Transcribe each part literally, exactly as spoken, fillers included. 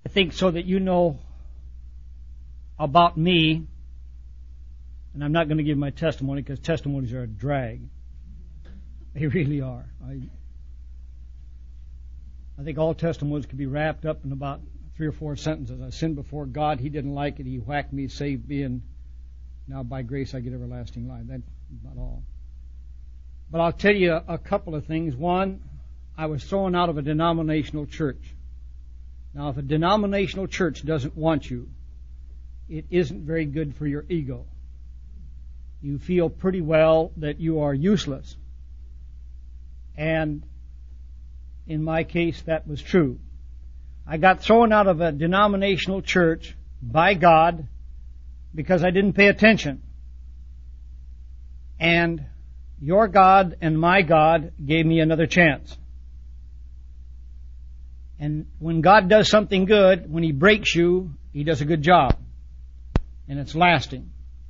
I think so that you know about me, and I'm not going to give my testimony because testimonies are a drag. They really are. I, I think all testimonies could be wrapped up in about three or four sentences. I sinned before God. He didn't like it. He whacked me, saved me, and now by grace I get everlasting life. That's about all. But I'll tell you a, a couple of things. One, I was thrown out of a denominational church. Now, if a denominational church doesn't want you, it isn't very good for your ego. You feel pretty well that you are useless. And in my case, that was true. I got thrown out of a denominational church by God because I didn't pay attention. And your God and my God gave me another chance. And when God does something good, when He breaks you, He does a good job. And it's lasting.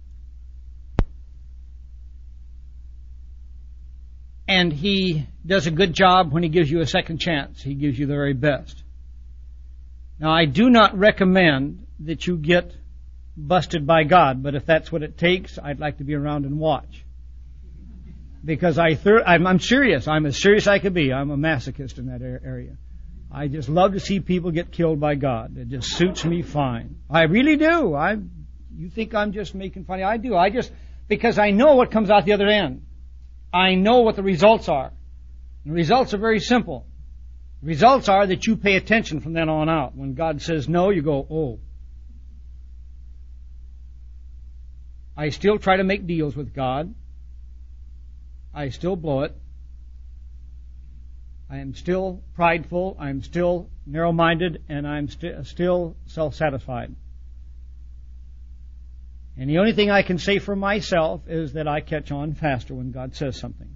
And He does a good job when He gives you a second chance. He gives you the very best. Now, I do not recommend that you get busted by God, but if that's what it takes, I'd like to be around and watch. Because I thir- I'm, I'm serious. I'm as serious as I could be. I'm a masochist in that area. I just love to see people get killed by God. It just suits me fine. I really do. I, you think I'm just making fun? I do. I just, because I know what comes out the other end. I know what the results are. The results are very simple. The results are that you pay attention from then on out. When God says no, you go, oh. I still try to make deals with God. I still blow it. I am still prideful. I am still narrow-minded, and I'm st- still self-satisfied. And the only thing I can say for myself is that I catch on faster when God says something.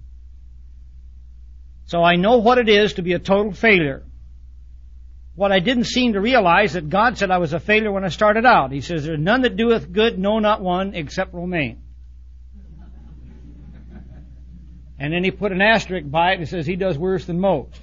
So I know what it is to be a total failure. What I didn't seem to realize that God said I was a failure when I started out. He says, there's none that doeth good, no, not one, except Romaine. And then He put an asterisk by it and says he does worse than most.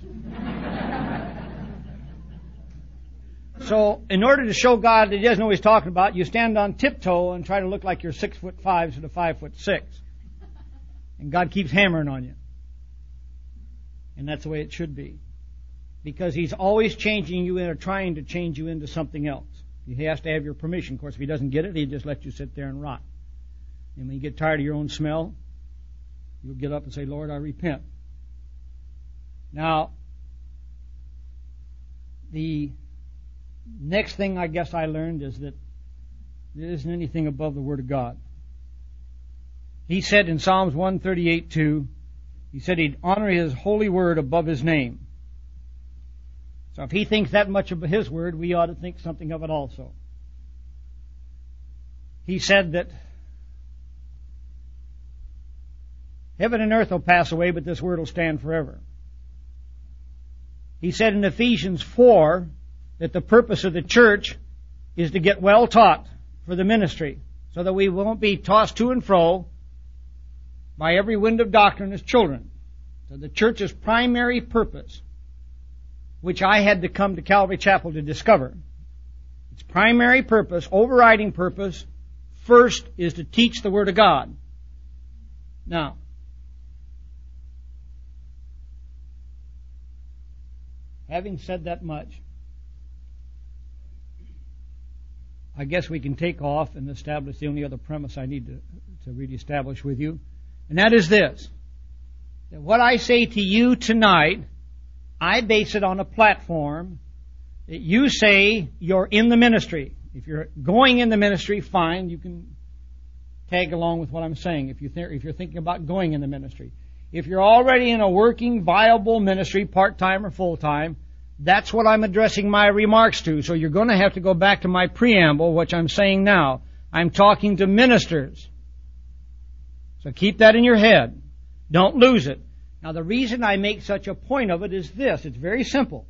So, in order to show God that He doesn't know what He's talking about, you stand on tiptoe and try to look like you're six foot five instead of five foot six. And God keeps hammering on you. And that's the way it should be. Because He's always changing you in or trying to change you into something else. He has to have your permission. Of course, if He doesn't get it, He just lets you sit there and rot. And when you get tired of your own smell, you'll get up and say, Lord, I repent. Now, the next thing I guess I learned is that there isn't anything above the Word of God. He said in Psalms one thirty-eight two, He said He'd honor His holy Word above His name. So if He thinks that much of His Word, we ought to think something of it also. He said that heaven and earth will pass away, but this Word will stand forever. He said in Ephesians four that the purpose of the church is to get well taught for the ministry, so that we won't be tossed to and fro by every wind of doctrine as children. So the church's primary purpose, which I had to come to Calvary Chapel to discover, its primary purpose, overriding purpose, first is to teach the Word of God. Now, having said that much, I guess we can take off and establish the only other premise I need to, to really establish with you. And that is this. That what I say to you tonight, I base it on a platform that you say you're in the ministry. If you're going in the ministry, fine, you can tag along with what I'm saying if, you th- if you're thinking about going in the ministry. If you're already in a working, viable ministry, part-time or full-time, that's what I'm addressing my remarks to. So you're going to have to go back to my preamble, which I'm saying now. I'm talking to ministers. So keep that in your head. Don't lose it. Now the reason I make such a point of it is this. It's very simple.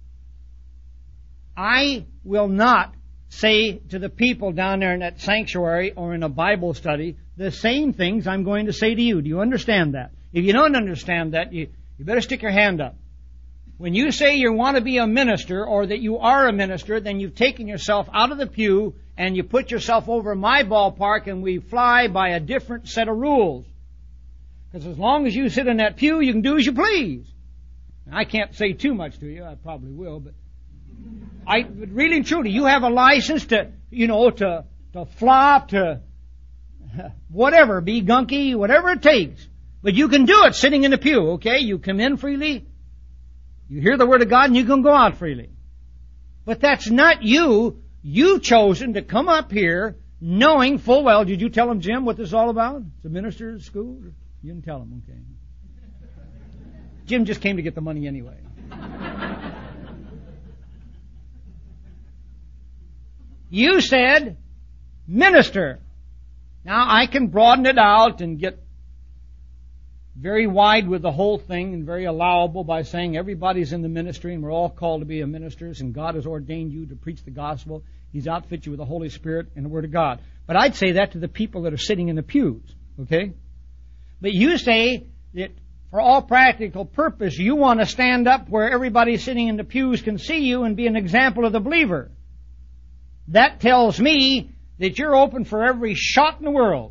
I will not say to the people down there in that sanctuary or in a Bible study the same things I'm going to say to you. Do you understand that? If you don't understand that, you, you better stick your hand up. When you say you want to be a minister or that you are a minister, then you've taken yourself out of the pew and you put yourself over my ballpark and we fly by a different set of rules. Because as long as you sit in that pew, you can do as you please. And I can't say too much to you. I probably will, but I but really and truly, you have a license to, you know, to, to flop, to whatever, be gunky, whatever it takes. But you can do it sitting in the pew, okay? You come in freely. You hear the Word of God and you can go out freely. But that's not you. You've chosen to come up here knowing full well. Did you tell him, Jim, what this is all about? It's a minister's school? You didn't tell him, okay. Jim just came to get the money anyway. You said minister. Now I can broaden it out and get very wide with the whole thing and very allowable by saying everybody's in the ministry and we're all called to be a ministers and God has ordained you to preach the gospel. He's outfit you with the Holy Spirit and the Word of God. But I'd say that to the people that are sitting in the pews, okay? But you say that for all practical purpose, you want to stand up where everybody sitting in the pews can see you and be an example of the believer. That tells me that you're open for every shot in the world.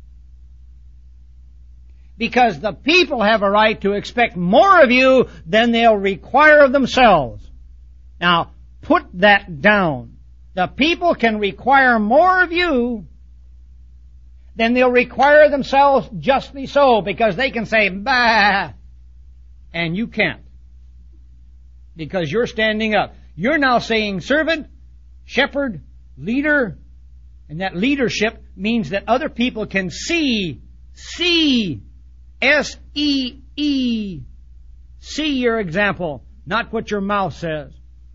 Because the people have a right to expect more of you than they'll require of themselves. Now, put that down. The people can require more of you than they'll require themselves, justly so, because they can say, bah, and you can't. Because you're standing up. You're now saying servant, shepherd, leader, and that leadership means that other people can see, see, S E E, see your example, not what your mouth says.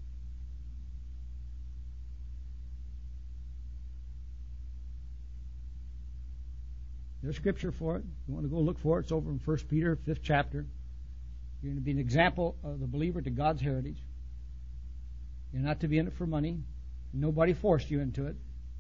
There's scripture for it. You want to go look for it? It's over in First Peter, fifth chapter. You're going to be an example of the believer to God's heritage. You're not to be in it for money. Nobody forced you into it.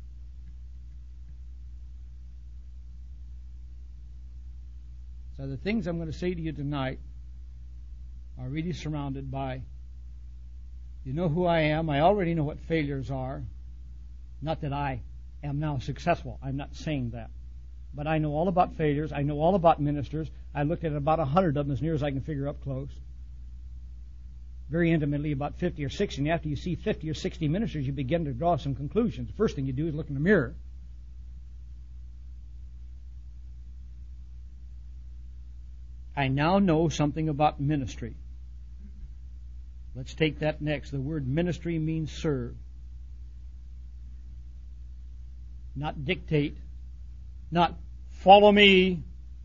So the things I'm going to say to you tonight are really surrounded by, you know who I am. I already know what failures are. Not that I am now successful. I'm not saying that. But I know all about failures. I know all about ministers. I looked at about a hundred of them as near as I can figure up close. Very intimately, about fifty or sixty. And after you see fifty or sixty ministers, you begin to draw some conclusions. The first thing you do is look in the mirror. I now know something about ministry. Let's take that next. The word ministry means serve. Not dictate. Not follow me.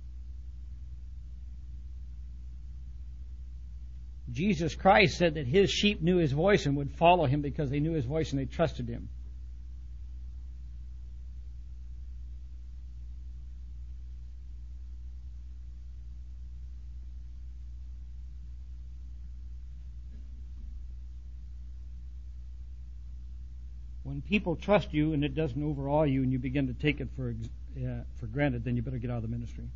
Jesus Christ said that his sheep knew his voice and would follow him because they knew his voice and they trusted him. When people trust you and it doesn't overawe you and you begin to take it for uh, for granted, then you better get out of the ministry.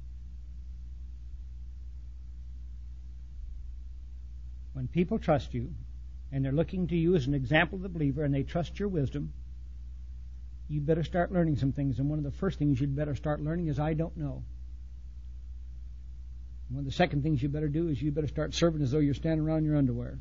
When people trust you and they're looking to you as an example of the believer and they trust your wisdom, you better start learning some things. And one of the first things you'd better start learning is, I don't know. One of the second things you better do is you better start serving as though you're standing around in your underwear.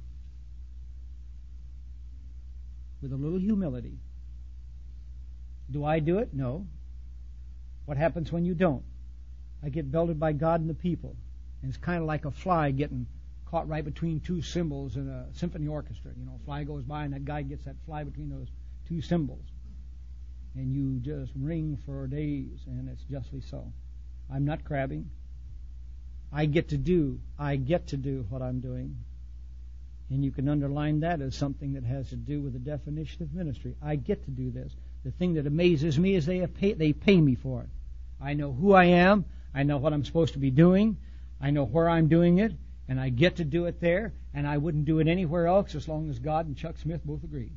With a little humility. Do I do it? No. What happens when you don't? I get belted by God and the people. And it's kind of like a fly getting caught right between two cymbals in a symphony orchestra. You know, a fly goes by and that guy gets that fly between those two cymbals. And you just ring for days, and it's justly so. I'm not crabbing. I get to do, I get to do what I'm doing. And you can underline that as something that has to do with the definition of ministry. I get to do this. The thing that amazes me is they have pay, they pay me for it. I know who I am. I know what I'm supposed to be doing. I know where I'm doing it. And I get to do it there. And I wouldn't do it anywhere else as long as God and Chuck Smith both agree.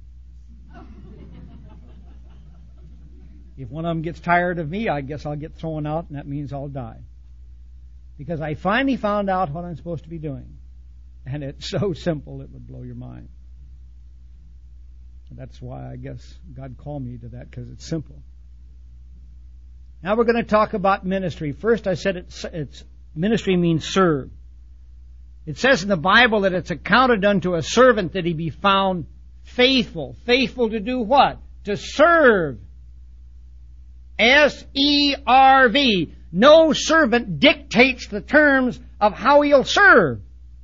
If one of them gets tired of me, I guess I'll get thrown out, and that means I'll die. Because I finally found out what I'm supposed to be doing. And it's so simple it would blow your mind. That's why I guess God called me to that, because it's simple. Now we're going to talk about ministry. First I said it's, it's ministry means serve. It says in the Bible that it's accounted unto a servant that he be found faithful. Faithful to do what? To serve. S E R V. No servant dictates the terms of how he'll serve.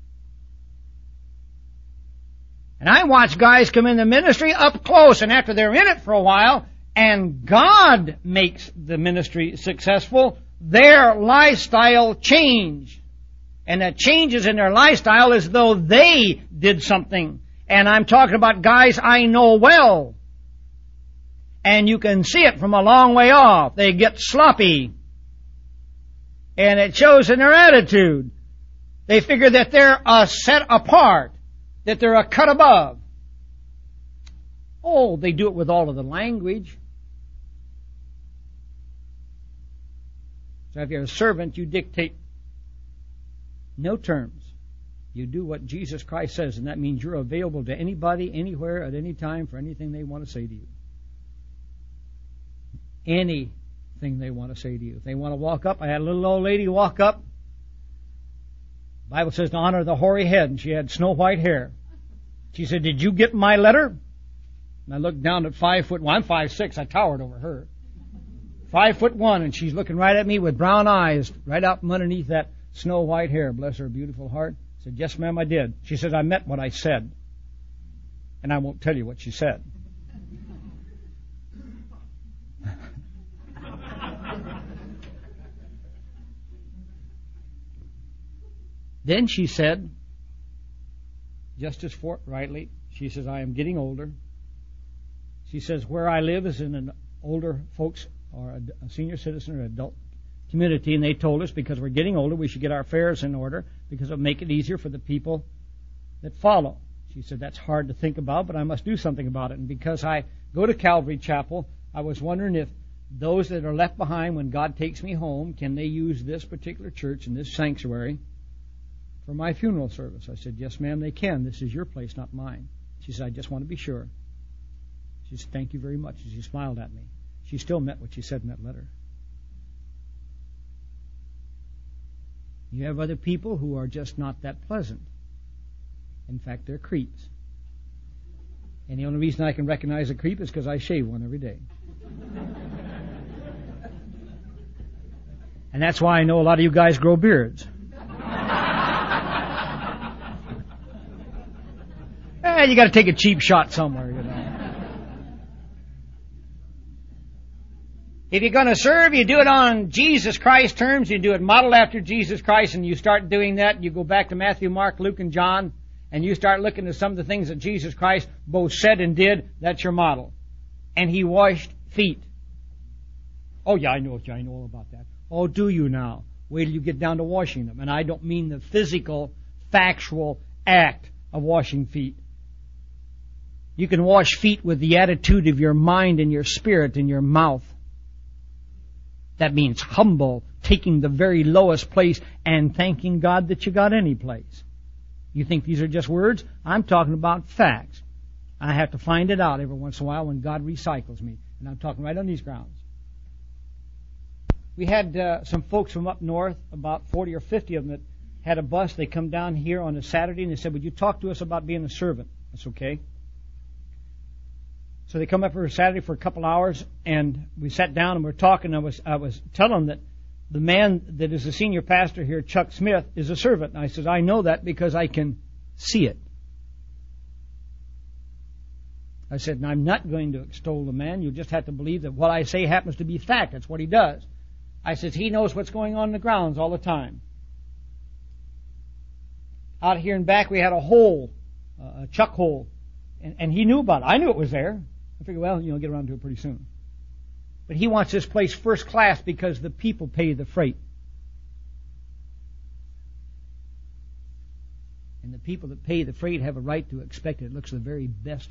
And I watch guys come in the ministry up close, and after they're in it for a while, and God makes the ministry successful, their lifestyle change. And that changes in their lifestyle as though they did something. And I'm talking about guys I know well. And you can see it from a long way off. They get sloppy. And it shows in their attitude. They figure that they're a set apart. That they're a cut above. Oh, they do it with all of the language. So if you're a servant, you dictate no terms. You do what Jesus Christ says, and that means you're available to anybody, anywhere, at any time, for anything they want to say to you. Anything they want to say to you. If they want to walk up, I had a little old lady walk up. The Bible says to honor the hoary head, and she had snow white hair. She said, "Did you get my letter?" And I looked down at five foot one. I'm five six. I towered over her. Five foot one, and she's looking right at me with brown eyes, right out from underneath that snow white hair. Bless her beautiful heart. I said, "Yes, ma'am, I did." She said, "I meant what I said." And I won't tell you what she said. Then she said, just as forthrightly, she says, "I am getting older." She says, "Where I live is in an older folks or a, a senior citizen or adult community, and they told us because we're getting older we should get our affairs in order because it'll make it easier for the people that follow." She said, "That's hard to think about, but I must do something about it. And because I go to Calvary Chapel, I was wondering if those that are left behind when God takes me home, can they use this particular church and this sanctuary for my funeral service?" I said, "Yes, ma'am, they can. This is your place, not mine." She said, "I just want to be sure." She said, "Thank you very much." And she smiled at me. She still meant what she said in that letter. You have other people who are just not that pleasant. In fact, they're creeps. And the only reason I can recognize a creep is because I shave one every day. And that's why I know a lot of you guys grow beards. Eh, you got to take a cheap shot somewhere, you know. If you're going to serve, you do it on Jesus Christ terms. You do it modeled after Jesus Christ, and you start doing that. You go back to Matthew, Mark, Luke, and John, and you start looking at some of the things that Jesus Christ both said and did. That's your model. And he washed feet. Oh, yeah, I know, I know all about that. Oh, do you now? Wait till you get down to washing them. And I don't mean the physical, factual act of washing feet. You can wash feet with the attitude of your mind and your spirit and your mouth. That means humble, taking the very lowest place and thanking God that you got any place. You think these are just words? I'm talking about facts. I have to find it out every once in a while when God recycles me. And I'm talking right on these grounds. We had uh, some folks from up north, about forty or fifty of them, that had a bus. They come down here on a Saturday and they said, "Would you talk to us about being a servant?" That's okay. So they come up for Saturday for a couple hours, and we sat down and we were talking. I was I was telling them that the man that is the senior pastor here, Chuck Smith, is a servant. And I said, "I know that because I can see it." I said, "And I'm not going to extol the man. You just have to believe that what I say happens to be fact. That's what he does." I said, "He knows what's going on in the grounds all the time." Out here in back, we had a hole, uh, a chuck hole, and, and he knew about it. I knew it was there. I figured, well, you know, get around to it pretty soon. But he wants this place first class because the people pay the freight. And the people that pay the freight have a right to expect it. It looks the very best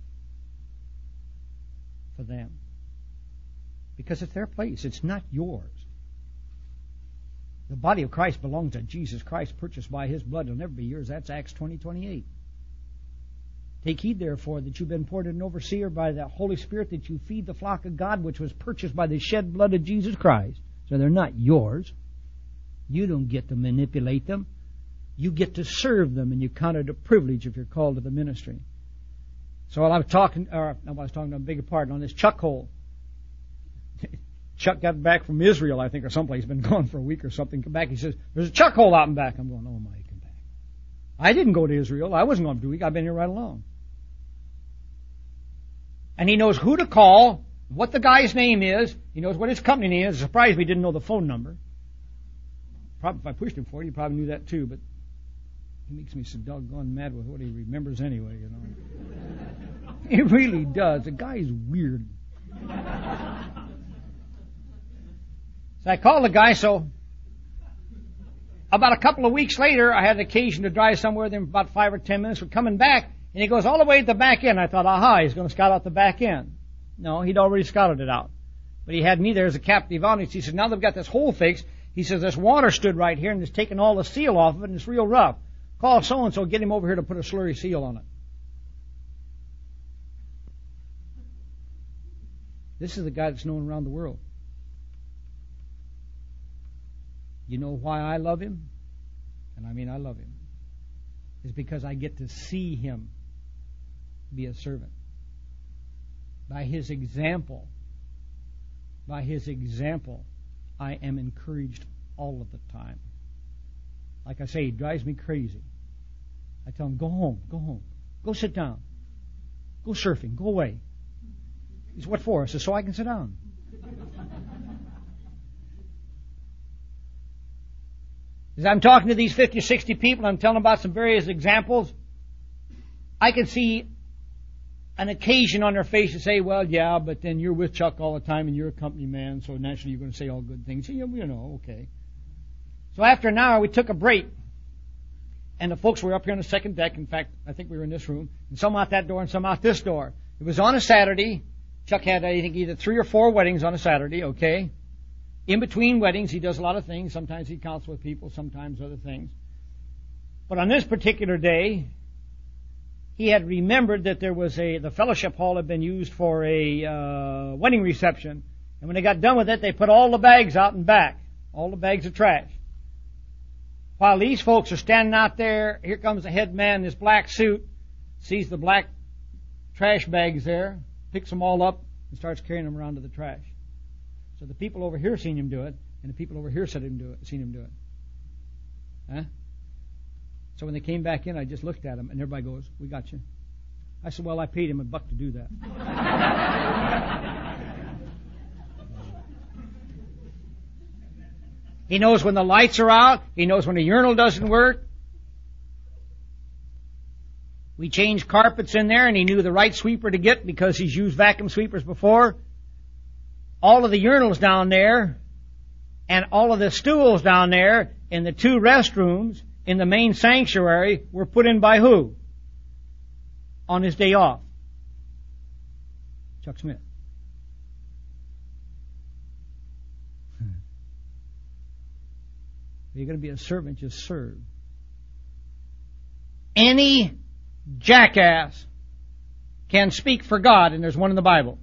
for them. Because it's their place. It's not yours. The body of Christ belongs to Jesus Christ, purchased by His blood. It'll never be yours. That's Acts twenty twenty-eight. Take heed, therefore, that you've been appointed an overseer by the Holy Spirit, that you feed the flock of God, which was purchased by the shed blood of Jesus Christ. So they're not yours. You don't get to manipulate them. You get to serve them, and you count it a privilege if you're called to the ministry. So while I was talking, or I was talking to a bigger part on this Chuck hole. Chuck got back from Israel, I think, or someplace. He's been gone for a week or something. Come back. He says, "There's a Chuck hole out in back." I'm going, "Oh my, come back." I didn't go to Israel. I wasn't going for a week. I've been here right along. And he knows who to call, what the guy's name is. He knows what his company name is. It's surprised me he didn't know the phone number. Probably if I pushed him for it, he probably knew that too. But he makes me so doggone mad with what he remembers anyway, you know. He really does. The guy's weird. So I called the guy, so about a couple of weeks later, I had an occasion to drive somewhere with him for about five or ten minutes. We're coming back, and he goes all the way to the back end. I thought, aha, he's going to scout out the back end. No, he'd already scouted it out. But he had me there as a captive audience. He said, now they've got this hole fixed. He says, this water stood right here, and it's taken all the seal off of it, and it's real rough. Call so-and-so, get him over here to put a slurry seal on it. This is the guy that's known around the world. You know why I love him? And I mean I love him. It's because I get to see him be a servant. By his example, by his example, I am encouraged all of the time. Like I say, he drives me crazy. I tell him, go home, go home. Go sit down. Go surfing, go away. He says, what for? I said, so I can sit down. As I'm talking to these fifty or sixty people, I'm telling them about some various examples, I can see an occasion on their face to say, well, yeah, but then you're with Chuck all the time and you're a company man, so naturally you're going to say all good things. You know, okay. So after an hour, we took a break. And the folks were up here on the second deck. In fact, I think we were in this room. And some out that door and some out this door. It was on a Saturday. Chuck had, I think, either three or four weddings on a Saturday, okay? In between weddings, he does a lot of things. Sometimes he counsels with people, sometimes other things. But on this particular day, he had remembered that there was a, the fellowship hall had been used for a uh, wedding reception. And when they got done with it, they put all the bags out and back. All the bags of trash. While these folks are standing out there, here comes the head man in his black suit, sees the black trash bags there, picks them all up, and starts carrying them around to the trash. So the people over here seen him do it, and the people over here seen him do it. Seen him do it. Huh? So when they came back in, I just looked at him, and everybody goes, "We got you." I said, "Well, I paid him a buck to do that." He knows when the lights are out. He knows when the urinal doesn't work. We changed carpets in there, and he knew the right sweeper to get because he's used vacuum sweepers before. All of the urinals down there and all of the stools down there in the two restrooms in the main sanctuary were put in by who? On his day off. Chuck Smith. If you're going to be a servant, just serve. Any jackass can speak for God, and there's one in the Bible.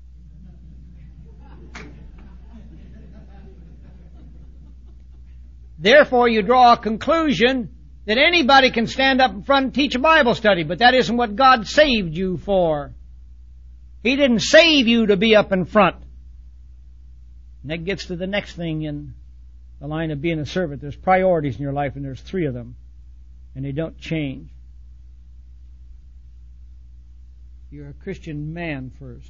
Therefore, you draw a conclusion that anybody can stand up in front and teach a Bible study, but that isn't what God saved you for. He didn't save you to be up in front. And that gets to the next thing in the line of being a servant. There's priorities in your life, and there's three of them, and they don't change. You're a Christian man first.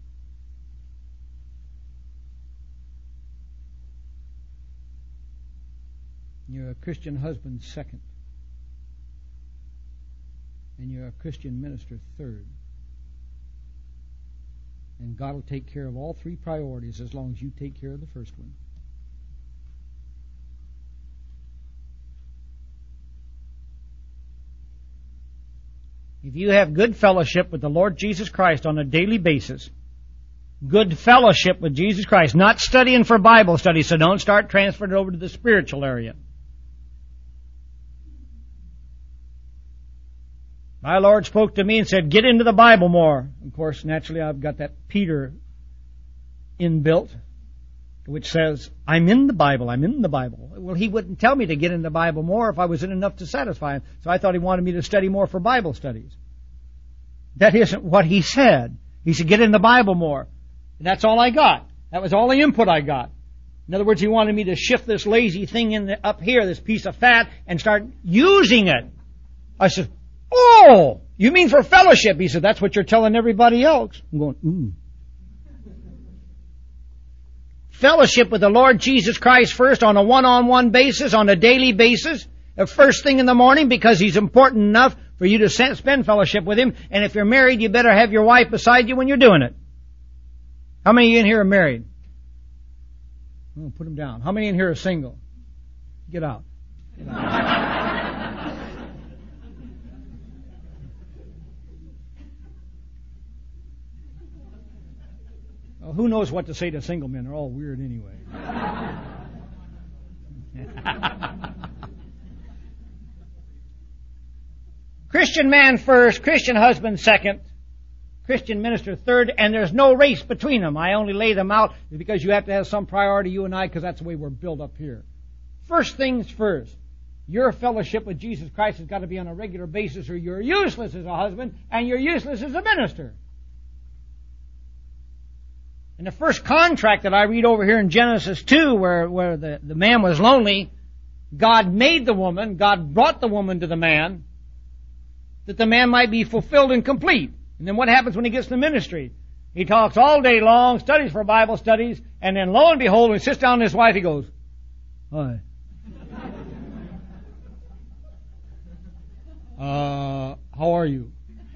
You're a Christian husband second. And you're a Christian minister third. And God will take care of all three priorities as long as you take care of the first one. If you have good fellowship with the Lord Jesus Christ on a daily basis, good fellowship with Jesus Christ, not studying for Bible study, so don't start transferring it over to the spiritual area. My Lord spoke to me and said, get into the Bible more. Of course, naturally, I've got that Peter inbuilt, which says, I'm in the Bible, I'm in the Bible. Well, he wouldn't tell me to get in the Bible more if I was in enough to satisfy him. So I thought he wanted me to study more for Bible studies. That isn't what he said. He said, get in the Bible more. And that's all I got. That was all the input I got. In other words, he wanted me to shift this lazy thing in the, up here, this piece of fat, and start using it. I said, oh, you mean for fellowship? He said, that's what you're telling everybody else. I'm going, ooh. Fellowship with the Lord Jesus Christ first on a one-on-one basis, on a daily basis, the first thing in the morning, because He's important enough for you to spend fellowship with Him. And if you're married, you better have your wife beside you when you're doing it. How many of you in here are married? Oh, put them down. How many in here are single? Get out. Get out. Well, who knows what to say to single men? They're all weird anyway. Christian man first, Christian husband second, Christian minister third, and there's no race between them. I only lay them out because you have to have some priority, you and I, because that's the way we're built up here. First things first. Your fellowship with Jesus Christ has got to be on a regular basis, or you're useless as a husband and you're useless as a minister. In the first contract that I read over here in Genesis two, where, where the, the man was lonely, God made the woman, God brought the woman to the man, that the man might be fulfilled and complete. And then what happens when he gets to ministry? He talks all day long, studies for Bible studies, and then lo and behold, when he sits down with his wife, he goes, hi. Uh, how are you?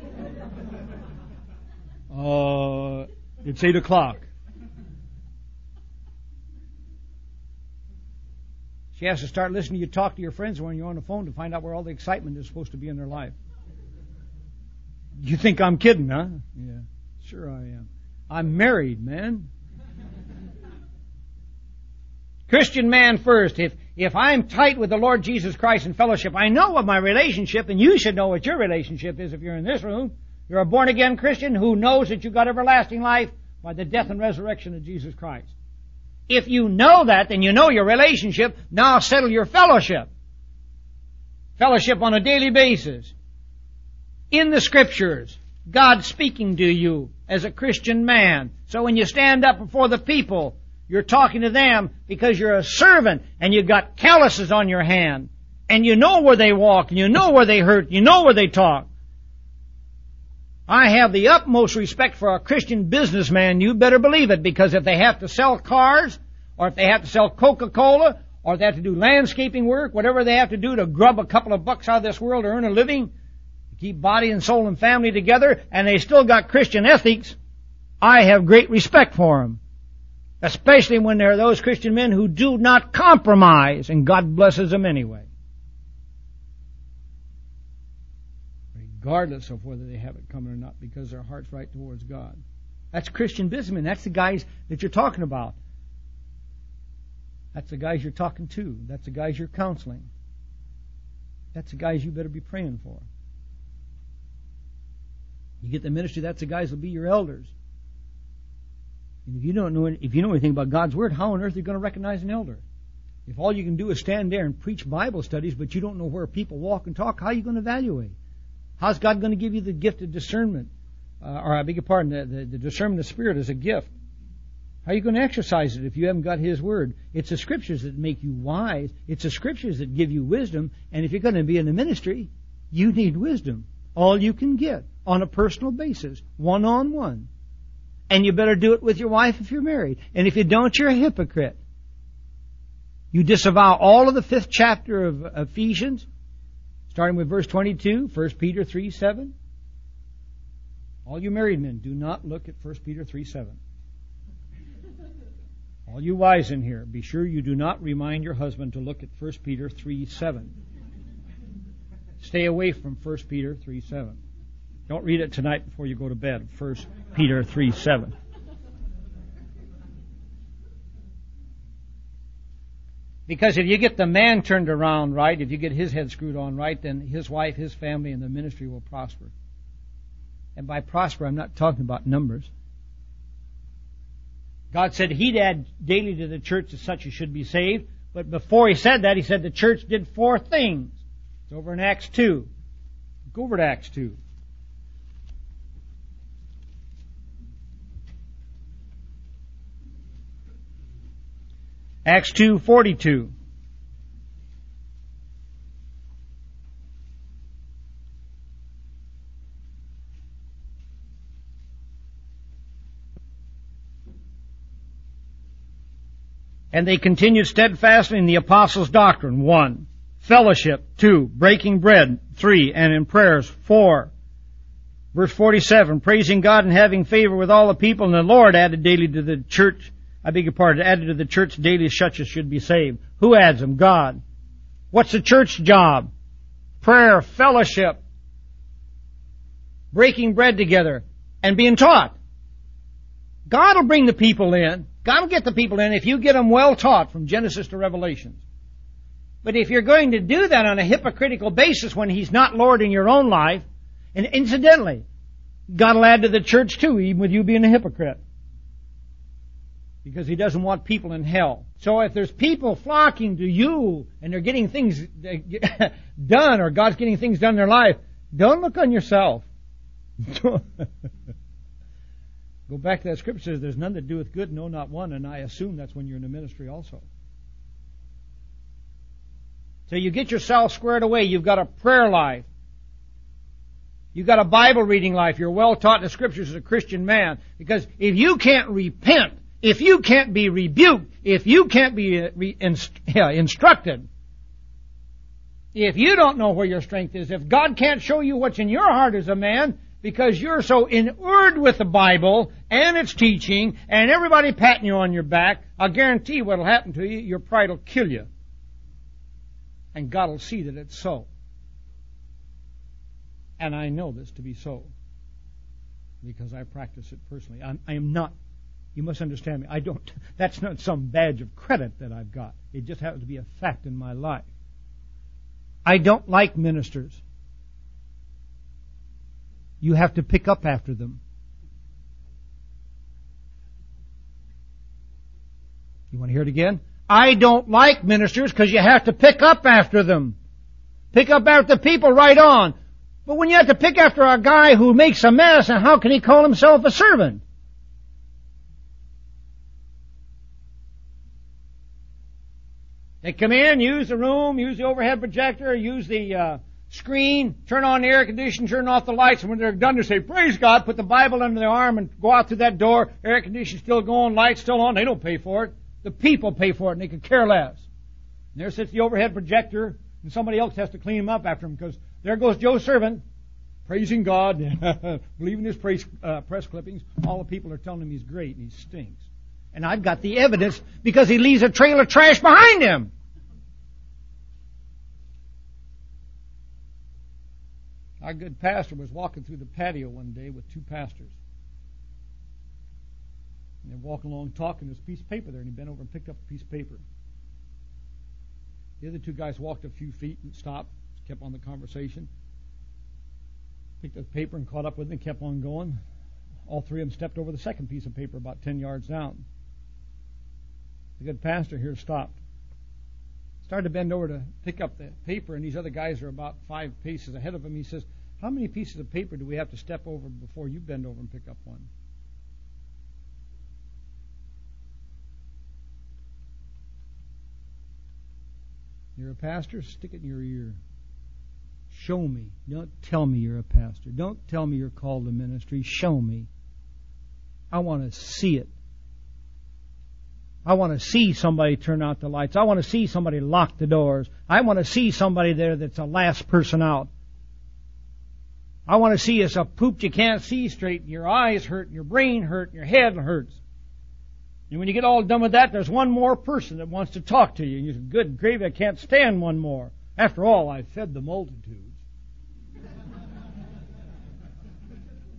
Uh, it's eight o'clock. She has to start listening to you talk to your friends when you're on the phone to find out where all the excitement is supposed to be in their life. You think I'm kidding, huh? Yeah, sure I am. I'm married, man. Christian man first. If if I'm tight with the Lord Jesus Christ in fellowship, I know what my relationship, and you should know what your relationship is if you're in this room. You're a born-again Christian who knows that you've got everlasting life by the death and resurrection of Jesus Christ. If you know that, then you know your relationship. Now settle your fellowship. Fellowship on a daily basis. In the Scriptures, God speaking to you as a Christian man. So when you stand up before the people, you're talking to them because you're a servant and you've got calluses on your hand. And you know where they walk, and you know where they hurt, you know where they talk. I have the utmost respect for a Christian businessman, you better believe it, because if they have to sell cars, or if they have to sell Coca-Cola, or they have to do landscaping work, whatever they have to do to grub a couple of bucks out of this world to earn a living, keep body and soul and family together, and they still got Christian ethics, I have great respect for them. Especially when there are those Christian men who do not compromise, and God blesses them anyway. Regardless of whether they have it coming or not, because their heart's right towards God. That's Christian businessmen. That's the guys that you're talking about. That's the guys you're talking to. That's the guys you're counseling. That's the guys you better be praying for. You get the ministry, that's the guys who'll be your elders. And if you don't know, if you know anything about God's Word, how on earth are you going to recognize an elder? If all you can do is stand there and preach Bible studies, but you don't know where people walk and talk, how are you going to evaluate? How's God going to give you the gift of discernment? Uh, or I beg your pardon, the, the, the discernment of the Spirit is a gift. How are you going to exercise it if you haven't got His Word? It's the Scriptures that make you wise. It's the Scriptures that give you wisdom. And if you're going to be in the ministry, you need wisdom. All you can get on a personal basis, one-on-one. And you better do it with your wife if you're married. And if you don't, you're a hypocrite. You disavow all of the fifth chapter of Ephesians, starting with verse twenty-two, First Peter three seven. All you married men, do not look at First Peter three seven. All you wives in here, be sure you do not remind your husband to look at First Peter three seven. Stay away from First Peter three seven. Don't read it tonight before you go to bed. First Peter three seven. Because if you get the man turned around right, if you get his head screwed on right, then his wife, his family, and the ministry will prosper. And by prosper, I'm not talking about numbers. God said He'd add daily to the church as such as should be saved. But before He said that, He said the church did four things. It's over in Acts two. Go over to Acts two. Acts two forty-two. And they continued steadfastly in the apostles' doctrine, one. Fellowship, two. Breaking bread, three. And in prayers, four. Verse forty-seven, praising God and having favor with all the people, and the Lord added daily to the church, I beg your pardon, added to the church daily such as should be saved. Who adds them? God. What's the church job? Prayer, fellowship, breaking bread together, and being taught. God will bring the people in. God will get the people in if you get them well taught from Genesis to Revelation. But if you're going to do that on a hypocritical basis when He's not Lord in your own life, and incidentally, God will add to the church too, even with you being a hypocrite. Because He doesn't want people in hell. So if there's people flocking to you and they're getting things done, or God's getting things done in their life, don't look on yourself. Go back to that scripture, says there's none that doeth good, no, not one, and I assume that's when you're in the ministry also. So you get yourself squared away. You've got a prayer life. You've got a Bible reading life. You're well taught in the scriptures as a Christian man. Because if you can't repent, if you can't be rebuked, if you can't be re- inst- yeah, instructed, if you don't know where your strength is, if God can't show you what's in your heart as a man, because you're so inured with the Bible and its teaching and everybody patting you on your back, I'll guarantee what will happen to you, your pride will kill you. And God will see that it's so. And I know this to be so. Because I practice it personally. I'm, I am not, you must understand me, I don't, that's not some badge of credit that I've got. It just happens to be a fact in my life. I don't like ministers. You have to pick up after them. You want to hear it again? I don't like ministers because you have to pick up after them. Pick up after the people right on. But when you have to pick after a guy who makes a mess, and how can he call himself a servant? They come in, use the room, use the overhead projector, use the uh, screen, turn on the air conditioning, turn off the lights, and when they're done, they say, praise God, put the Bible under their arm and go out through that door, air conditioning still going, lights still on, they don't pay for it. The people pay for it, and they could care less. And there sits the overhead projector, and somebody else has to clean him up after him, because there goes Joe's servant, praising God, believing his praise, uh, press clippings. All the people are telling him he's great, and he stinks. And I've got the evidence, because he leaves a trail of trash behind him. Our good pastor was walking through the patio one day with two pastors. And they're walking along talking. There's a piece of paper there, and he bent over and picked up a piece of paper. The other two guys walked a few feet and stopped, kept on the conversation. Picked up the paper and caught up with it and kept on going. All three of them stepped over the second piece of paper about ten yards down. The good pastor here stopped. Started to bend over to pick up the paper, and these other guys are about five paces ahead of him. He says, how many pieces of paper do we have to step over before you bend over and pick up one? You're a pastor? Stick it in your ear. Show me. Don't tell me you're a pastor. Don't tell me you're called to ministry. Show me. I want to see it. I want to see somebody turn out the lights. I want to see somebody lock the doors. I want to see somebody there that's the last person out. I want to see us a pooped you can't see straight, and your eyes hurt, and your brain hurt, and your head hurts. And when you get all done with that, there's one more person that wants to talk to you. And you say, good gravy, I can't stand one more. After all, I fed the multitudes.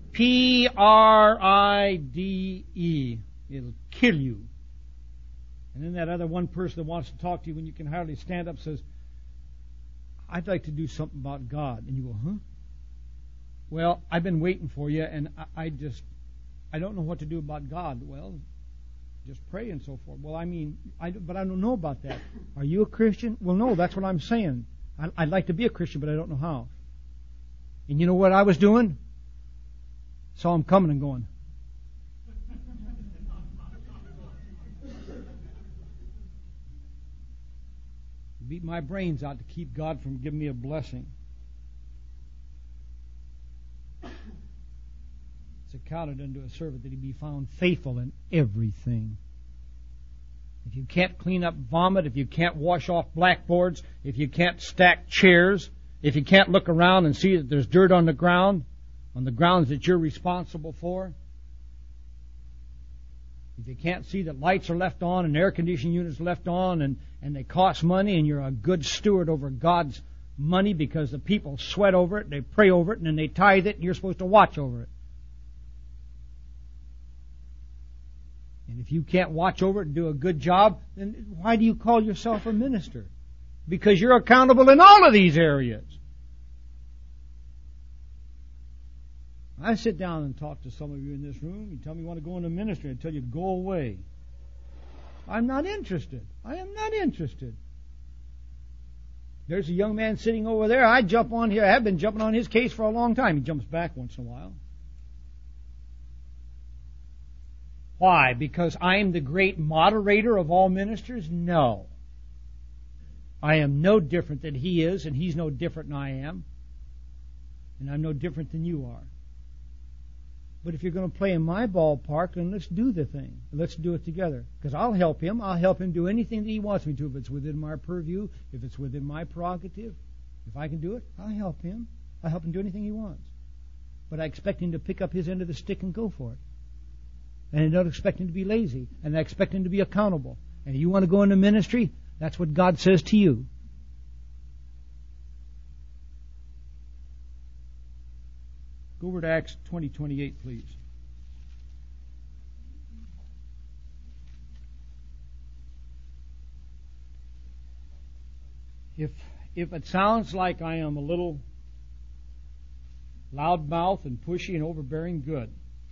P R I D E. It'll kill you. And then that other one person that wants to talk to you when you can hardly stand up says, I'd like to do something about God. And you go, huh? Well, I've been waiting for you, and I, I just, I don't know what to do about God. Well, just pray and so forth. Well, I mean, I, but I don't know about that. Are you a Christian? Well, no, that's what I'm saying. I, I'd like to be a Christian, but I don't know how. And you know what I was doing? Saw him coming and going. Beat my brains out to keep God from giving me a blessing. It's accounted unto a servant that he be found faithful in everything. If you can't clean up vomit, if you can't wash off blackboards, if you can't stack chairs, if you can't look around and see that there's dirt on the ground, on the grounds that you're responsible for, if you can't see that lights are left on and air conditioning units left on and, and they cost money and you're a good steward over God's money because the people sweat over it, they pray over it, and then they tithe it, and you're supposed to watch over it. And if you can't watch over it and do a good job, then why do you call yourself a minister? Because you're accountable in all of these areas. I sit down and talk to some of you in this room. You tell me you want to go into ministry. I tell you, go away. I'm not interested. I am not interested. There's a young man sitting over there. I jump on here. I have been jumping on his case for a long time. He jumps back once in a while. Why? Because I am the great moderator of all ministers? No. I am no different than he is, and he's no different than I am. And I'm no different than you are. But if you're going to play in my ballpark, then let's do the thing. Let's do it together. Because I'll help him. I'll help him do anything that he wants me to. If it's within my purview, if it's within my prerogative, if I can do it, I'll help him. I'll help him do anything he wants. But I expect him to pick up his end of the stick and go for it. And I don't expect him to be lazy. And I expect him to be accountable. And if you want to go into ministry, that's what God says to you. Go over to Acts twenty twenty-eight, please. If if it sounds like I am a little loudmouth and pushy and overbearing, good.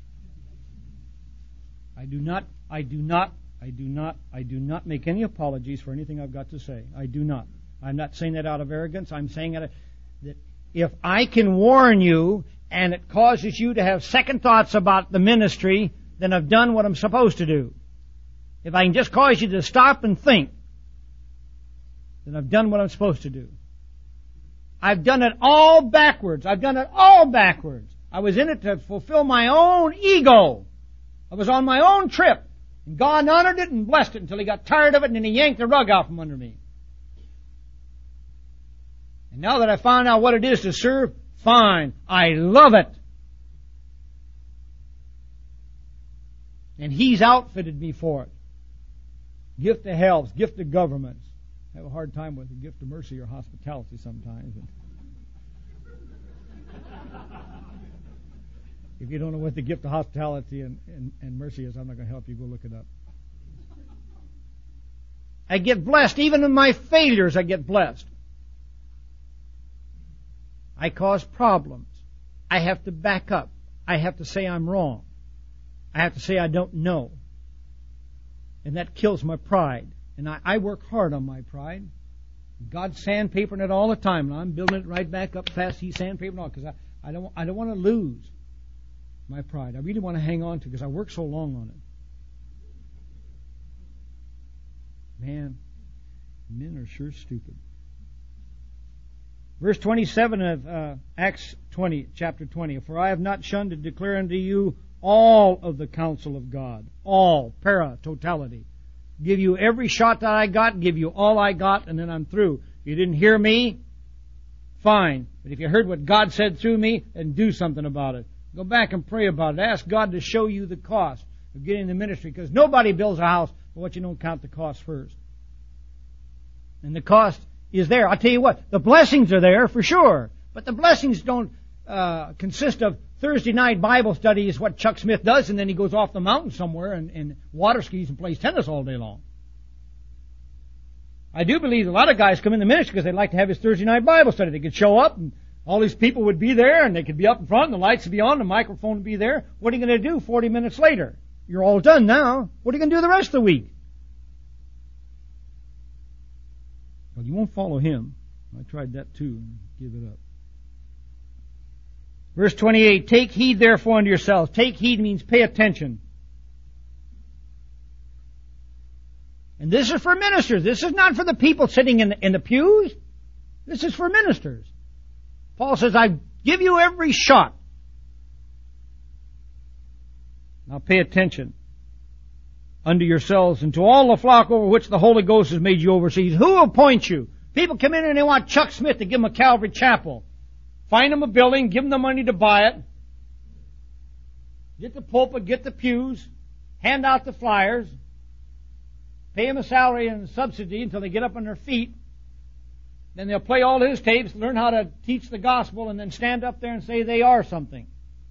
I do not, I do not, I do not, I do not make any apologies for anything I've got to say. I do not. I'm not saying that out of arrogance. I'm saying that if I can warn you and it causes you to have second thoughts about the ministry, then I've done what I'm supposed to do. If I can just cause you to stop and think, then I've done what I'm supposed to do. I've done it all backwards. I've done it all backwards. I was in it to fulfill my own ego. I was on my own trip. And God honored it and blessed it until He got tired of it and then He yanked the rug out from under me. And now that I found out what it is to serve, fine. I love it. And He's outfitted me for it. Gift of helps, gift of governments. I have a hard time with the gift of mercy or hospitality sometimes. If you don't know what the gift of hospitality and, and, and mercy is, I'm not going to help you. Go look it up. I get blessed. Even in my failures, I get blessed. I cause problems. I have to back up. I have to say I'm wrong. I have to say I don't know. And that kills my pride. And I, I work hard on my pride. God's sandpapering it all the time, and I'm building it right back up fast. He's sandpapering it all because I, I don't I don't want to lose my pride. I really want to hang on to it because I worked so long on it. Man, men are sure stupid. Verse twenty-seven of uh, Acts twenty, chapter twenty. For I have not shunned to declare unto you all of the counsel of God. All, para, totality. Give you every shot that I got, give you all I got, and then I'm through. If you didn't hear me, fine. But if you heard what God said through me, then do something about it. Go back and pray about it. Ask God to show you the cost of getting in the ministry, because nobody builds a house for what you don't count the cost first. And the cost is there. I'll tell you what, the blessings are there for sure, but the blessings don't uh, consist of Thursday night Bible study is what Chuck Smith does, and then he goes off the mountain somewhere and, and water skis and plays tennis all day long. I do believe a lot of guys come in the ministry because they'd like to have his Thursday night Bible study. They could show up and all these people would be there and they could be up in front and the lights would be on, the microphone would be there. What are you going to do forty minutes later? You're all done now. What are you going to do the rest of the week? Well, you won't follow him. I tried that too and give it up. Verse twenty-eight, take heed therefore unto yourselves. Take heed means pay attention. And this is for ministers. This is not for the people sitting in the, in the pews. This is for ministers. Paul says, I give you every shot. Now pay attention unto yourselves and to all the flock over which the Holy Ghost has made you overseers. Who appoints you? People come in and they want Chuck Smith to give them a Calvary Chapel. Find them a building, give them the money to buy it. Get the pulpit, get the pews, hand out the flyers, pay them a salary and a subsidy until they get up on their feet. Then they'll play all his tapes, learn how to teach the gospel, and then stand up there and say they are something.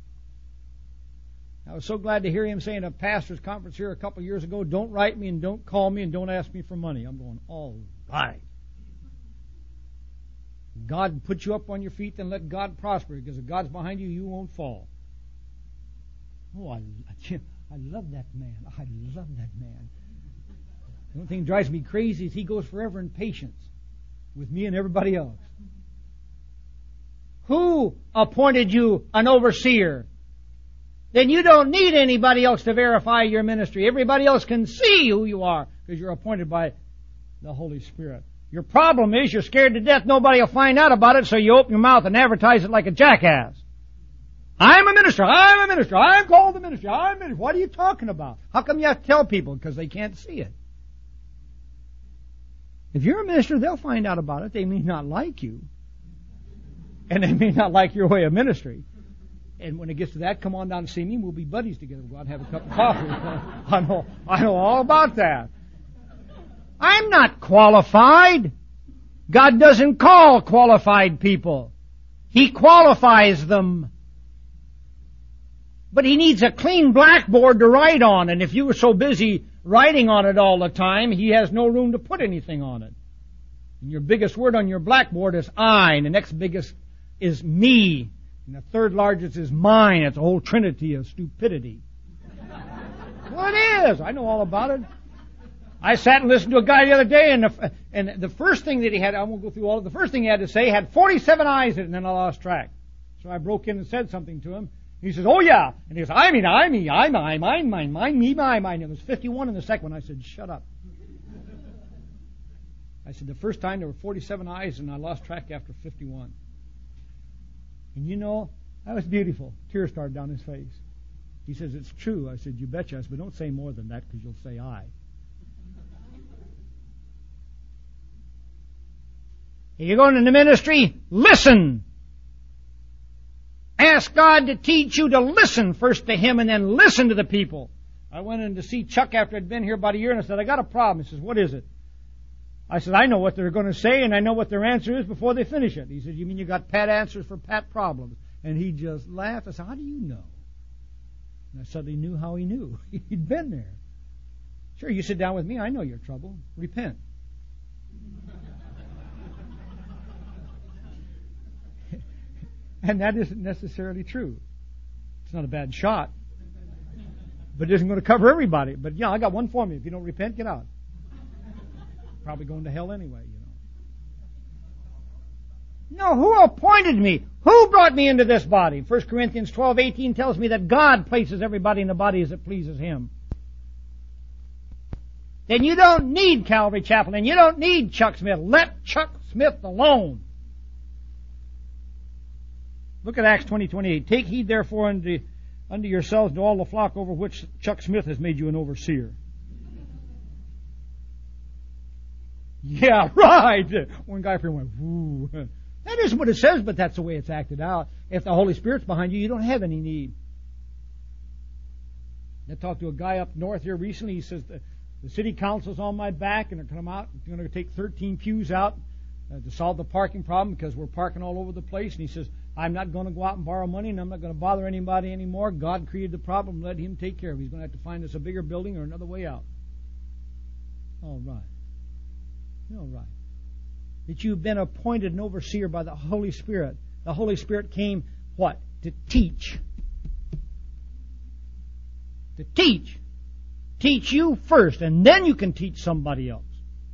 I was so glad to hear him say in a pastor's conference here a couple of years ago, don't write me and don't call me and don't ask me for money. I'm going, all right. God put you up on your feet, then let God prosper, because if God's behind you, you won't fall. Oh, I, I love that man. I love that man. The only thing that drives me crazy is he goes forever in patience with me and everybody else. Who appointed you an overseer? Then you don't need anybody else to verify your ministry. Everybody else can see who you are because you're appointed by the Holy Spirit. Your problem is you're scared to death nobody will find out about it, so you open your mouth and advertise it like a jackass. I'm a minister. I'm a minister. I'm called the ministry. I'm a minister. What are you talking about? How come you have to tell people? Because they can't see it. If you're a minister, they'll find out about it. They may not like you. And they may not like your way of ministry. And when it gets to that, come on down and see me. We'll be buddies together. We'll go out and have a cup of coffee. I know, I know all about that. I'm not qualified. God doesn't call qualified people. He qualifies them. But He needs a clean blackboard to write on. And if you were so busy writing on it all the time, He has no room to put anything on it. And your biggest word on your blackboard is I. And the next biggest is me. And the third largest is mine. It's a whole trinity of stupidity. Well, it is. I know all about it. I sat and listened to a guy the other day, and the, and the first thing that he had, I won't go through all of it, the first thing he had to say had forty-seven I's in it, and then I lost track. So I broke in and said something to him. He says, oh yeah. And he goes, I mean, I mean, I, mine, mine, mine, mine, me, my, mine. It was fifty-one in the second one. I said, shut up. I said, the first time there were forty-seven I's, and I lost track after fifty-one. And you know, that was beautiful. Tears started down his face. He says, it's true. I said, you betcha. I said, but don't say more than that because you'll say I. You're going into ministry, listen. Ask God to teach you to listen first to Him and then listen to the people. I went in to see Chuck after I'd been here about a year and I said, I got a problem. He says, what is it? I said, I know what they're going to say and I know what their answer is before they finish it. He said, you mean you got pat answers for pat problems? And he just laughed. I said, how do you know? And I suddenly knew how he knew. He'd been there. Sure, you sit down with me. I know your trouble. Repent. And that isn't necessarily true. It's not a bad shot. But it isn't going to cover everybody. But yeah, I got one for me. If you don't repent, get out. Probably going to hell anyway, you know. No, who appointed me? Who brought me into this body? First Corinthians twelve eighteen tells me that God places everybody in the body as it pleases Him. Then you don't need Calvary Chapel and you don't need Chuck Smith. Let Chuck Smith alone. Look at Acts twenty twenty-eight. Take heed therefore unto, unto yourselves to all the flock over which Chuck Smith has made you an overseer. Yeah, right. One guy from went, woo. That isn't what it says, but that's the way it's acted out. If the Holy Spirit's behind you, you don't have any need. I talked to a guy up north here recently. He says, the, the city council's on my back, and they're going to come out. They're going to take thirteen pews out uh, to solve the parking problem because we're parking all over the place. And he says, I'm not going to go out and borrow money, and I'm not going to bother anybody anymore. God created the problem. Let Him take care of it. He's going to have to find us a bigger building or another way out. All right. No, right. That you've been appointed an overseer by the Holy Spirit. The Holy Spirit came, what? To teach. To teach. Teach you first, and then you can teach somebody else.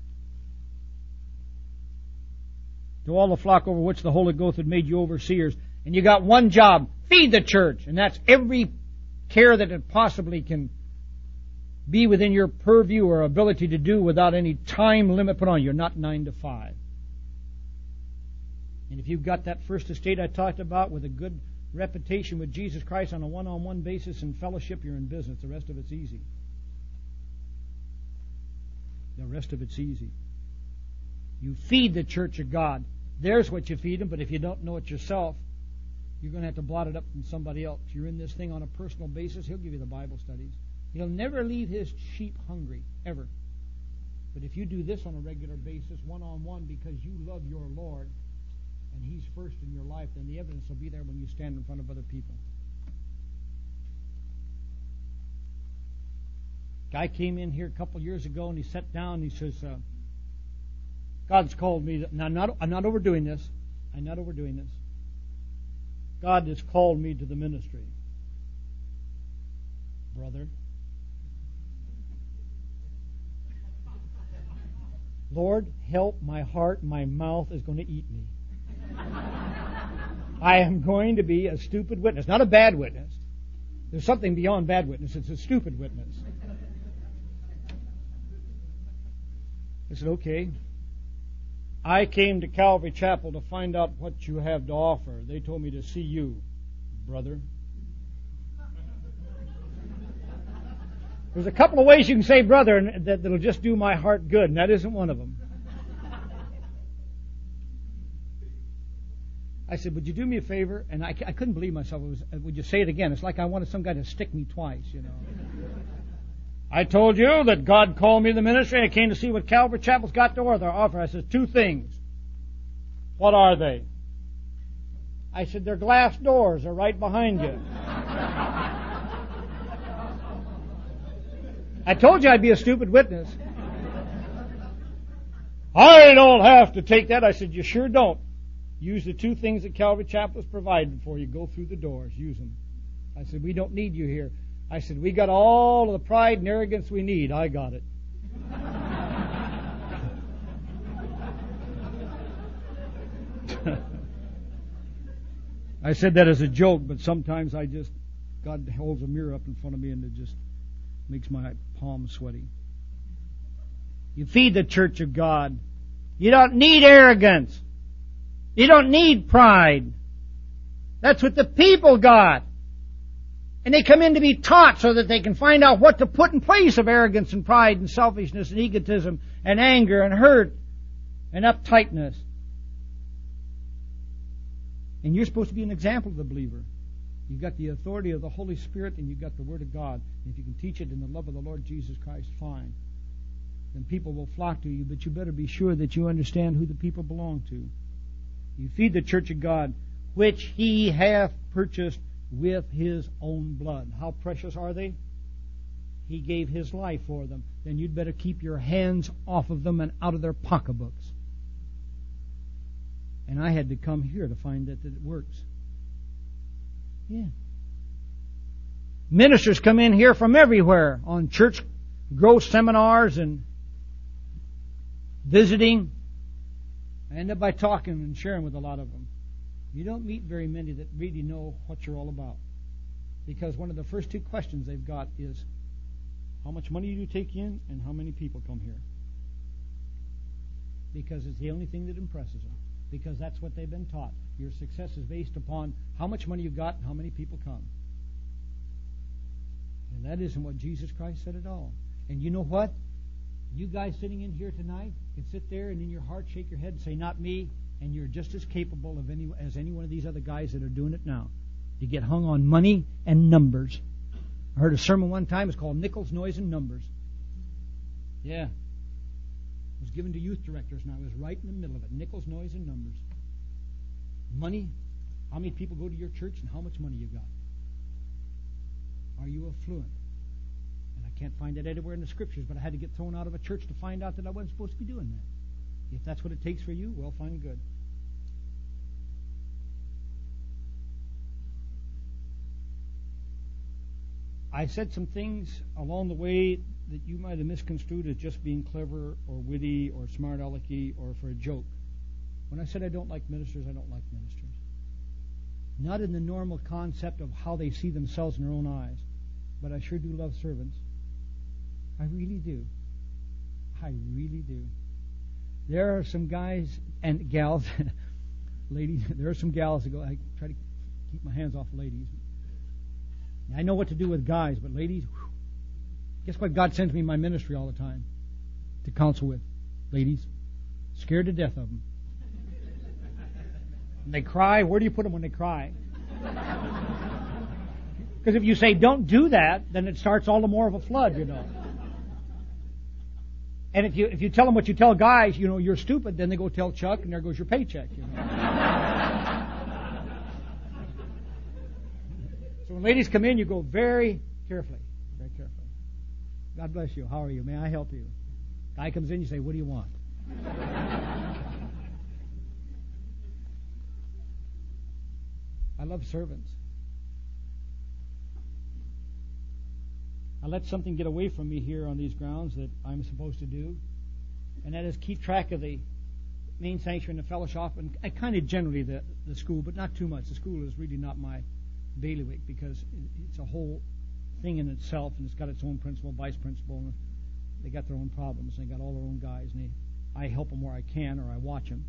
To all the flock over which the Holy Ghost had made you overseers. And you got one job, feed the church. And that's every care that it possibly can be within your purview or ability to do without any time limit put on you. You're not nine to five. And if you've got that first estate I talked about with a good reputation with Jesus Christ on a one-on-one basis and fellowship, you're in business. The rest of it's easy. The rest of it's easy. You feed the church of God. There's what you feed them, but if you don't know it yourself, you're going to have to blot it up from somebody else. If you're in this thing on a personal basis, he'll give you the Bible studies. He'll never leave his sheep hungry, ever. But if you do this on a regular basis, one-on-one, because you love your Lord, and he's first in your life, then the evidence will be there when you stand in front of other people. Guy came in here a couple years ago, and he sat down, and he says, uh, God's called me. To, now, I'm not, I'm not overdoing this. I'm not overdoing this. God has called me to the ministry. Brother. Lord, help my heart. My mouth is going to eat me. I am going to be a stupid witness. Not a bad witness. There's something beyond bad witness. It's a stupid witness. I said, okay. I came to Calvary Chapel to find out what you have to offer. They told me to see you, brother. There's a couple of ways you can say brother and that, that'll just do my heart good, and that isn't one of them. I said, would you do me a favor? And I, I couldn't believe myself. It was, would you say it again? It's like I wanted some guy to stick me twice, you know. I told you that God called me to the ministry. I came to see what Calvary Chapel's got to offer. I said, two things. What are they? I said, they're glass doors. They're right behind you. I told you I'd be a stupid witness. I don't have to take that. I said, you sure don't. Use the two things that Calvary Chapel has provided for you. Go through the doors. Use them. I said, we don't need you here. I said, we got all of the pride and arrogance we need. I got it. I said that as a joke, but sometimes I just, God holds a mirror up in front of me and it just makes my palms sweaty. You feed the church of God. You don't need arrogance. You don't need pride. That's what the people got. And they come in to be taught so that they can find out what to put in place of arrogance and pride and selfishness and egotism and anger and hurt and uptightness. And you're supposed to be an example of the believer. You've got the authority of the Holy Spirit and you've got the Word of God. And if you can teach it in the love of the Lord Jesus Christ, fine. Then people will flock to you, but you better be sure that you understand who the people belong to. You feed the church of God, which He hath purchased with His own blood. How precious are they? He gave His life for them. Then you'd better keep your hands off of them and out of their pocketbooks. And I had to come here to find that, that it works. Yeah. Ministers come in here from everywhere on church growth seminars and visiting. I end up by talking and sharing with a lot of them. You don't meet very many that really know what you're all about. Because one of the first two questions they've got is, how much money do you take in and how many people come here? Because it's the only thing that impresses them. Because that's what they've been taught. Your success is based upon how much money you got and how many people come. And that isn't what Jesus Christ said at all. And you know what? You guys sitting in here tonight can sit there and in your heart shake your head and say, not me. And you're just as capable of any as any one of these other guys that are doing it now. You get hung on money and numbers. I heard a sermon one time. It's called Nickels, Noise, and Numbers. Yeah. It was given to youth directors, and I was right in the middle of it. Nickels, noise, and numbers. Money. How many people go to your church and how much money you got? Are you affluent? And I can't find that anywhere in the Scriptures, but I had to get thrown out of a church to find out that I wasn't supposed to be doing that. If that's what it takes for you, well, fine and good. I said some things along the way that you might have misconstrued as just being clever or witty or smart alecky or for a joke. When I said I don't like ministers, I don't like ministers. Not in the normal concept of how they see themselves in their own eyes, but I sure do love servants. I really do. I really do. There are some guys and gals, ladies, there are some gals that go, I try to keep my hands off ladies. I know what to do with guys, but ladies, whew, guess what God sends me in my ministry all the time to counsel with? Ladies, scared to death of them. And they cry. Where do you put them when they cry? Because if you say don't do that, then it starts all the more of a flood, you know. And if you if you tell them what you tell guys, you know, you're stupid, then they go tell Chuck, and there goes your paycheck, you know. So when ladies come in, you go very carefully, very carefully. God bless you. How are you? May I help you? Guy comes in, you say, what do you want? I love servants. I let something get away from me here on these grounds that I'm supposed to do, and that is keep track of the main sanctuary and the fellowship, and, and kind of generally the, the school, but not too much. The school is really not my bailiwick because it's a whole thing in itself, and it's got its own principal, vice principal, and they got their own problems, and they got all their own guys, and they, I help them where I can, or I watch them.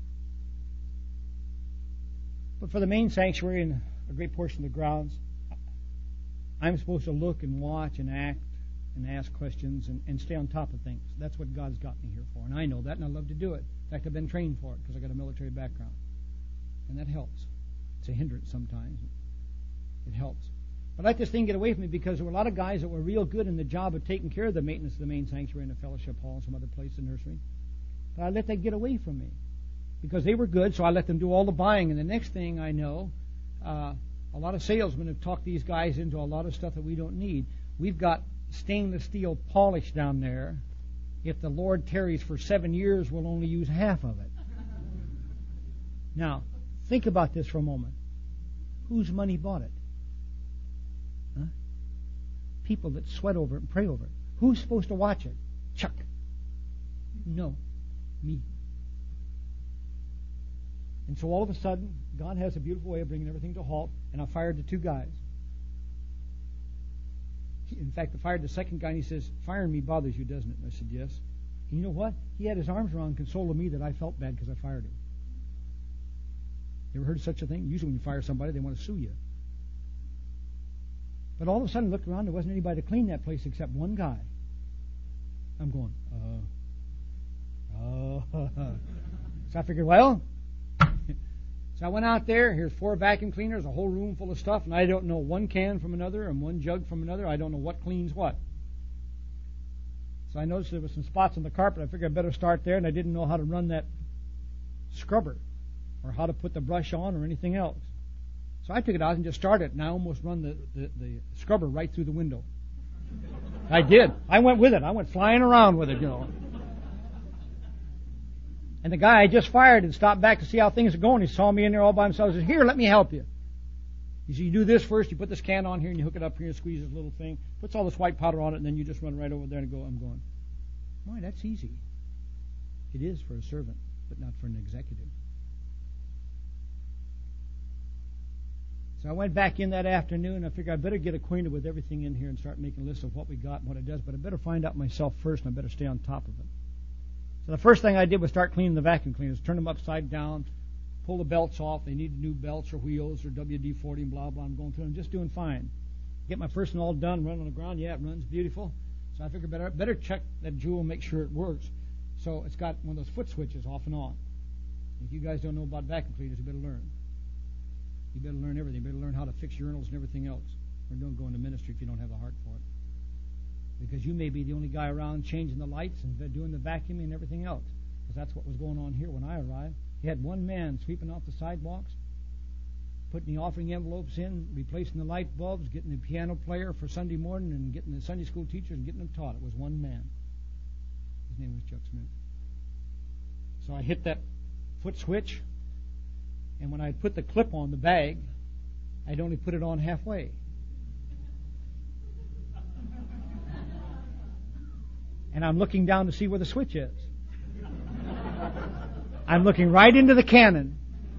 But for the main sanctuary and a great portion of the grounds, I'm supposed to look and watch and act and ask questions and, and stay on top of things. That's what God's got me here for, and I know that, and I love to do it. In fact, I've been trained for it because I got a military background, and that helps. It's a hindrance sometimes. It helps. But I let this thing get away from me because there were a lot of guys that were real good in the job of taking care of the maintenance of the main sanctuary and the fellowship hall and some other place, the nursery. But I let that get away from me because they were good, so I let them do all the buying. And the next thing I know, uh, a lot of salesmen have talked these guys into a lot of stuff that we don't need. We've got stainless steel polish down there. If the Lord tarries for seven years, we'll only use half of it. Now, think about this for a moment. Whose money bought it? Huh? People that sweat over it and pray over it. Who's supposed to watch it? Chuck. No. Me. And so all of a sudden, God has a beautiful way of bringing everything to a halt, and I fired the two guys. In fact, I fired the second guy, and he says, firing me bothers you, doesn't it? And I said, yes. And you know what? He had his arms around consoling me that I felt bad because I fired him. You ever heard of such a thing? Usually when you fire somebody, they want to sue you. But all of a sudden, I looked around, there wasn't anybody to clean that place except one guy. I'm going, uh, uh, so I figured, well, so I went out there, here's four vacuum cleaners, a whole room full of stuff, and I don't know one can from another and one jug from another. I don't know what cleans what. So I noticed there were some spots on the carpet. I figured I'd better start there, and I didn't know how to run that scrubber or how to put the brush on or anything else. So I took it out and just started, and I almost run the, the, the scrubber right through the window. I did. I went with it. I went flying around with it, you know. And the guy I just fired and stopped back to see how things are going. He saw me in there all by himself. He said, here, let me help you. He said, you do this first. You put this can on here, and you hook it up here and squeeze this little thing. Puts all this white powder on it, and then you just run right over there and go, I'm going. Boy, that's easy. It is for a servant, but not for an executive. So I went back in that afternoon, and I figured I'd better get acquainted with everything in here and start making a list of what we got and what it does, but I better find out myself first, and I better stay on top of it. So the first thing I did was start cleaning the vacuum cleaners, turn them upside down, pull the belts off. They needed new belts or wheels or W D forty and blah, blah. I'm going through them, just doing fine. Get my first one all done, run on the ground. Yeah, it runs beautiful. So I figured better better check that jewel, make sure it works. So it's got one of those foot switches off and on. If you guys don't know about vacuum cleaners, you better learn. You better learn everything. You better learn how to fix urinals and everything else. Or don't go into ministry if you don't have the heart for it. Because you may be the only guy around changing the lights and doing the vacuuming and everything else. Because that's what was going on here when I arrived. He had one man sweeping off the sidewalks, putting the offering envelopes in, replacing the light bulbs, getting the piano player for Sunday morning, and getting the Sunday school teachers and getting them taught. It was one man. His name was Chuck Smith. So I hit that foot switch, and when I put the clip on the bag, I'd only put it on halfway. And I'm looking down to see where the switch is. I'm looking right into the cannon.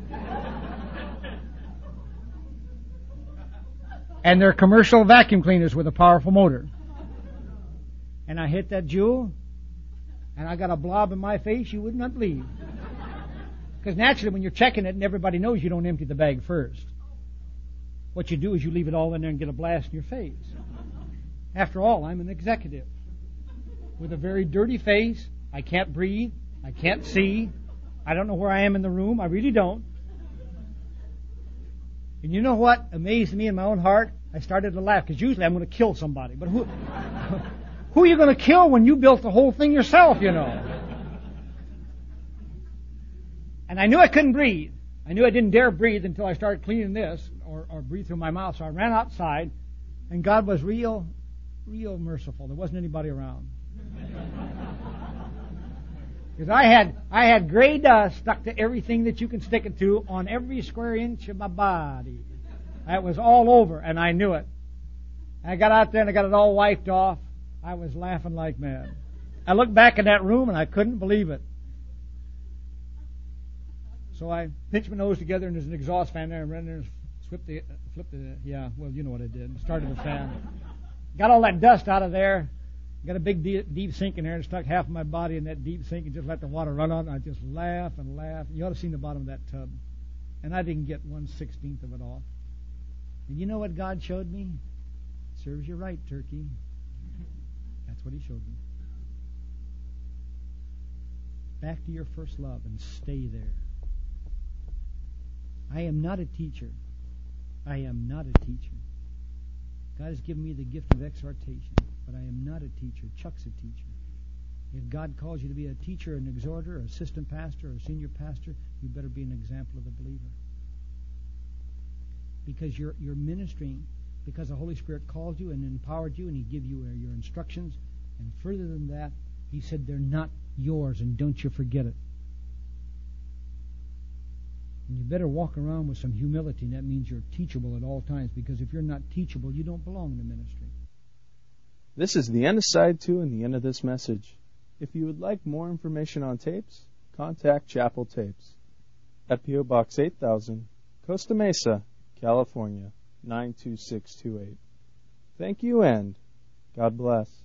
And they're commercial vacuum cleaners with a powerful motor. And I hit that jewel, and I got a blob in my face you would not believe. Because naturally, when you're checking it and everybody knows, you don't empty the bag first. What you do is you leave it all in there and get a blast in your face. After all, I'm an executive with a very dirty face. I can't breathe. I can't see. I don't know where I am in the room. I really don't. And you know what amazed me in my own heart? I started to laugh, because usually I'm going to kill somebody. But who, who are you going to kill when you built the whole thing yourself, you know? And I knew I couldn't breathe. I knew I didn't dare breathe until I started cleaning this, or, or breathe through my mouth. So I ran outside, and God was real, real merciful. There wasn't anybody around. Because I had I had gray dust stuck to everything that you can stick it to on every square inch of my body. That was all over, and I knew it. I got out there and I got it all wiped off. I was laughing like mad. I looked back in that room and I couldn't believe it. So I pinched my nose together, and there's an exhaust fan there, and ran there and flipped the, flipped the, yeah, well, you know what I did. Started the fan. Got all that dust out of there. Got a big deep, deep sink in there, and stuck half of my body in that deep sink and just let the water run on. And I just laugh and laugh. You ought to have seen the bottom of that tub. And I didn't get one sixteenth of it off. And you know what God showed me? Serves you right, turkey. That's what He showed me. Back to your first love and stay there. I am not a teacher. I am not a teacher. God has given me the gift of exhortation, but I am not a teacher. Chuck's a teacher. If God calls you to be a teacher, an exhorter, an assistant pastor, or a senior pastor, you better be an example of a believer. Because you're you're ministering because the Holy Spirit called you and empowered you, and He gave you your instructions. And further than that, He said they're not yours, and don't you forget it. And you better walk around with some humility, and that means you're teachable at all times, because if you're not teachable, you don't belong in the ministry. This is the end of side two and the end of this message. If you would like more information on tapes, contact Chapel Tapes at P O Box eight thousand, Costa Mesa, California, nine two six two eight. Thank you, and God bless.